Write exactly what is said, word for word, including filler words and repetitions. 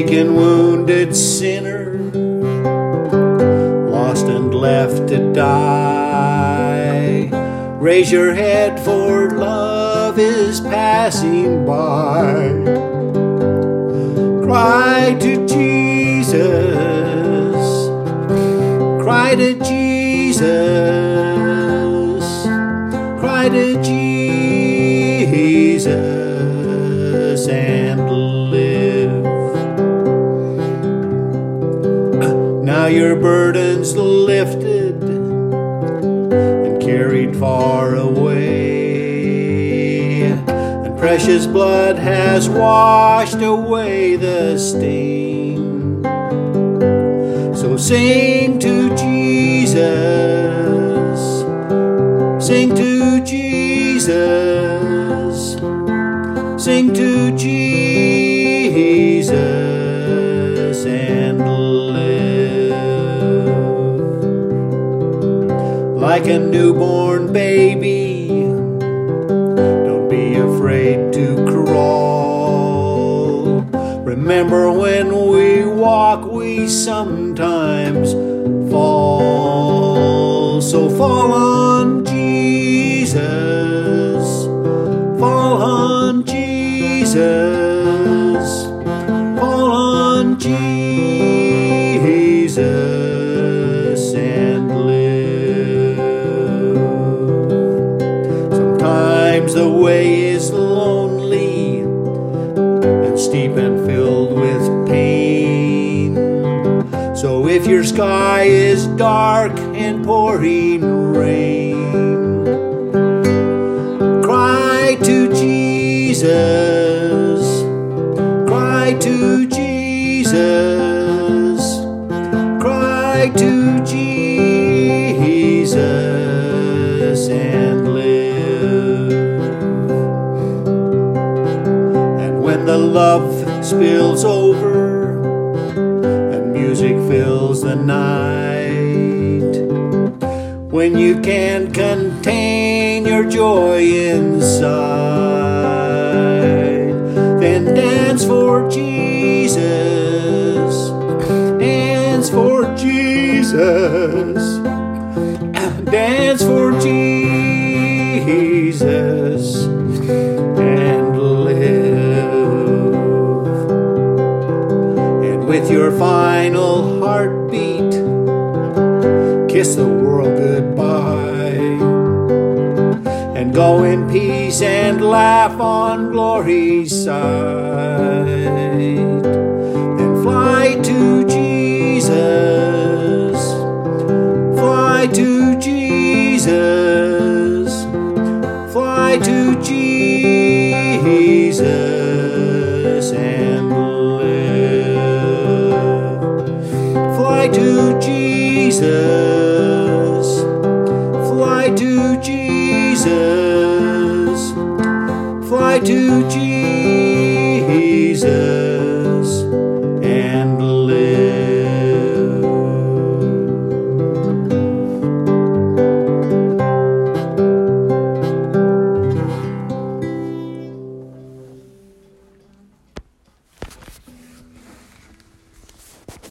forsaken, wounded sinner, lost and left to die. Raise your head, for love is passing by. Cry to Jesus, cry to Jesus, cry to Jesus and live. Now your burden's lifted and carried far away, and precious blood has washed away the stain. So sing to Jesus, sing to Jesus, sing to Jesus and live. Like a newborn baby, don't be afraid to crawl. Remember, when we walk, we sometimes fall. So fall on Jesus, fall on Jesus, fall on Jesus and live. Sometimes the way is lonely and steep and filled with pain. So if your sky is dark and pouring rain, cry to Jesus, cry to Jesus, cry to Jesus and live. And when the love spills over and music fills the night, when you can't contain your joy inside, then dance for Jesus, dance for Jesus, dance for Jesus and live. And with your final heartbeat, kiss the world goodbye, and go in peace and laugh on glory's side. Then fly to Jesus, fly to Jesus, fly to Jesus and live. Fly to Jesus, fly to Jesus, fly to Jesus.